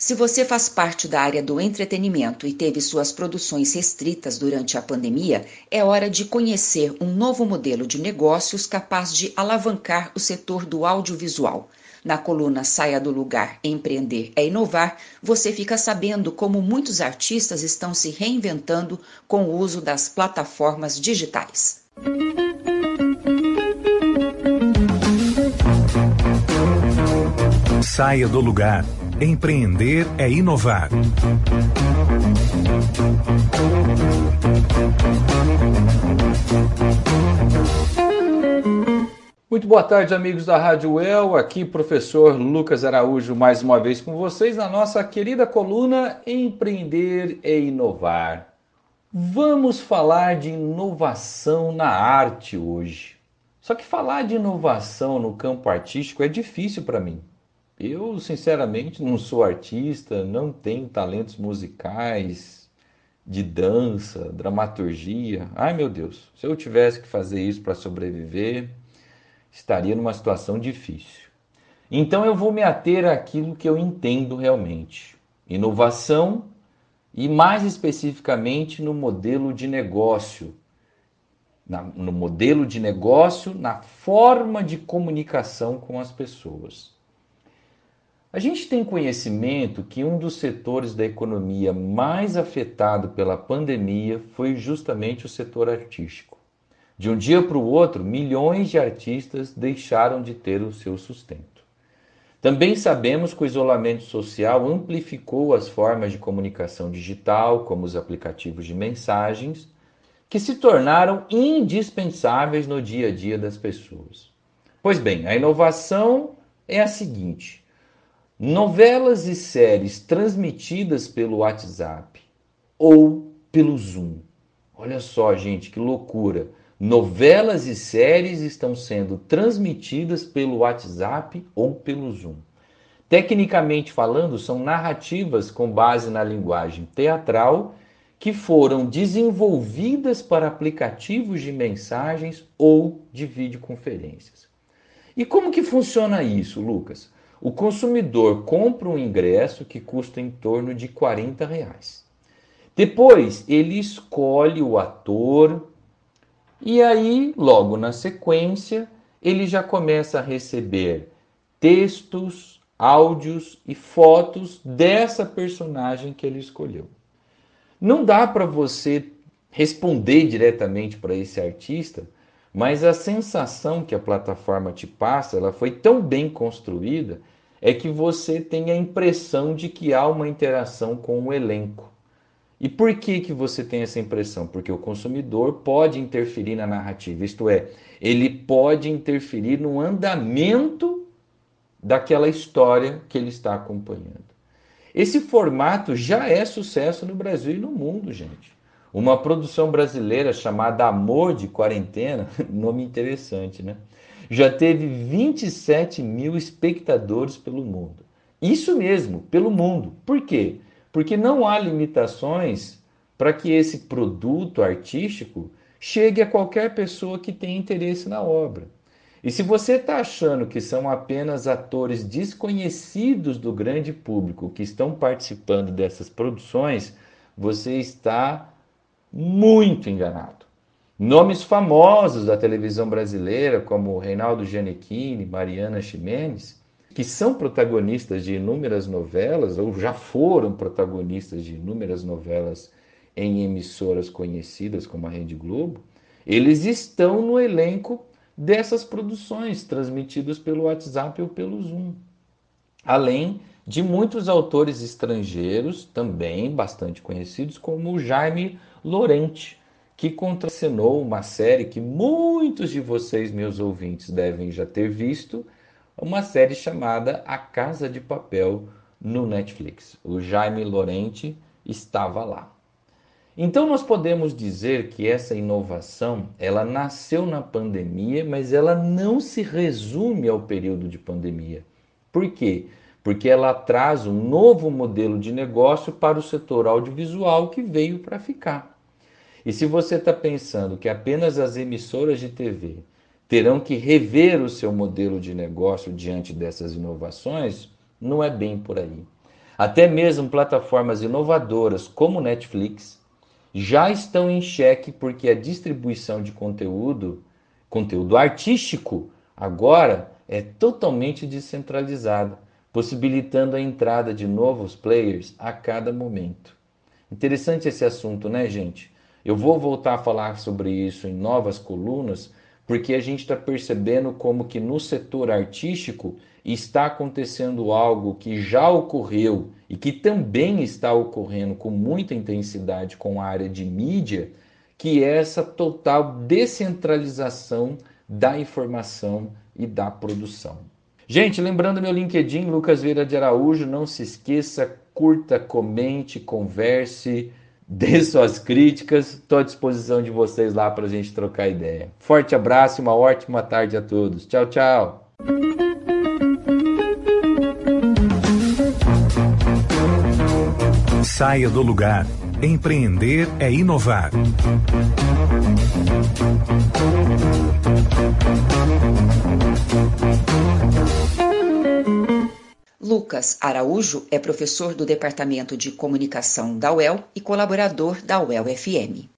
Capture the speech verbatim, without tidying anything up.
Se você faz parte da área do entretenimento e teve suas produções restritas durante a pandemia, é hora de conhecer um novo modelo de negócios capaz de alavancar o setor do audiovisual. Na coluna Saia do Lugar, Empreender é Inovar, você fica sabendo como muitos artistas estão se reinventando com o uso das plataformas digitais. Saia do Lugar. Empreender é inovar. Muito boa tarde, amigos da Rádio UEL. Aqui, professor Lucas Araújo, mais uma vez com vocês na nossa querida coluna Empreender é Inovar. Vamos falar de inovação na arte hoje. Só que falar de inovação no campo artístico é difícil para mim. Eu, sinceramente, não sou artista, não tenho talentos musicais, de dança, dramaturgia. Ai, meu Deus, se eu tivesse que fazer isso para sobreviver, estaria numa situação difícil. Então eu vou me ater àquilo que eu entendo realmente. Inovação e, mais especificamente, no modelo de negócio. Na, no modelo de negócio, na forma de comunicação com as pessoas. A gente tem conhecimento que um dos setores da economia mais afetado pela pandemia foi justamente o setor artístico. De um dia para o outro, milhões de artistas deixaram de ter o seu sustento. Também sabemos que o isolamento social amplificou as formas de comunicação digital, como os aplicativos de mensagens, que se tornaram indispensáveis no dia a dia das pessoas. Pois bem, a inovação é a seguinte: novelas e séries transmitidas pelo WhatsApp ou pelo Zoom. Olha só, gente, que loucura. Novelas e séries estão sendo transmitidas pelo WhatsApp ou pelo Zoom. Tecnicamente falando, são narrativas com base na linguagem teatral que foram desenvolvidas para aplicativos de mensagens ou de videoconferências. E como que funciona isso, Lucas? O consumidor compra um ingresso que custa em torno de quarenta reais. Depois, ele escolhe o ator e aí, logo na sequência, ele já começa a receber textos, áudios e fotos dessa personagem que ele escolheu. Não dá para você responder diretamente para esse artista, mas a sensação que a plataforma te passa, ela foi tão bem construída, é que você tem a impressão de que há uma interação com o elenco. E por que que você tem essa impressão? Porque o consumidor pode interferir na narrativa, isto é, ele pode interferir no andamento daquela história que ele está acompanhando. Esse formato já é sucesso no Brasil e no mundo, gente. Uma produção brasileira chamada Amor de Quarentena, nome interessante, né? Já teve vinte e sete mil espectadores pelo mundo. Isso mesmo, pelo mundo. Por quê? Porque não há limitações para que esse produto artístico chegue a qualquer pessoa que tenha interesse na obra. E se você está achando que são apenas atores desconhecidos do grande público que estão participando dessas produções, você está muito enganado. Nomes famosos da televisão brasileira, como Reinaldo Gianecchini, Mariana Ximenes, que são protagonistas de inúmeras novelas, ou já foram protagonistas de inúmeras novelas em emissoras conhecidas como a Rede Globo, eles estão no elenco dessas produções transmitidas pelo WhatsApp ou pelo Zoom. Além de muitos autores estrangeiros, também bastante conhecidos, como o Jaime Lorente, que contracenou uma série que muitos de vocês, meus ouvintes, devem já ter visto, uma série chamada A Casa de Papel no Netflix. O Jaime Lorente estava lá. Então nós podemos dizer que essa inovação, ela nasceu na pandemia, mas ela não se resume ao período de pandemia. Por quê? Porque ela traz um novo modelo de negócio para o setor audiovisual que veio para ficar. E se você está pensando que apenas as emissoras de T V terão que rever o seu modelo de negócio diante dessas inovações, não é bem por aí. Até mesmo plataformas inovadoras como Netflix já estão em xeque porque a distribuição de conteúdo, conteúdo artístico, agora é totalmente descentralizada, possibilitando a entrada de novos players a cada momento. Interessante esse assunto, né, gente? Eu vou voltar a falar sobre isso em novas colunas, porque a gente está percebendo como que no setor artístico está acontecendo algo que já ocorreu e que também está ocorrendo com muita intensidade com a área de mídia, que é essa total descentralização da informação e da produção. Gente, lembrando meu LinkedIn, Lucas Vieira de Araújo, não se esqueça, curta, comente, converse, dê suas críticas, estou à disposição de vocês lá para a gente trocar ideia. Forte abraço e uma ótima tarde a todos. Tchau, tchau. Saia do lugar. Empreender é inovar. Lucas Araújo é professor do Departamento de Comunicação da U E L e colaborador da U E L F M.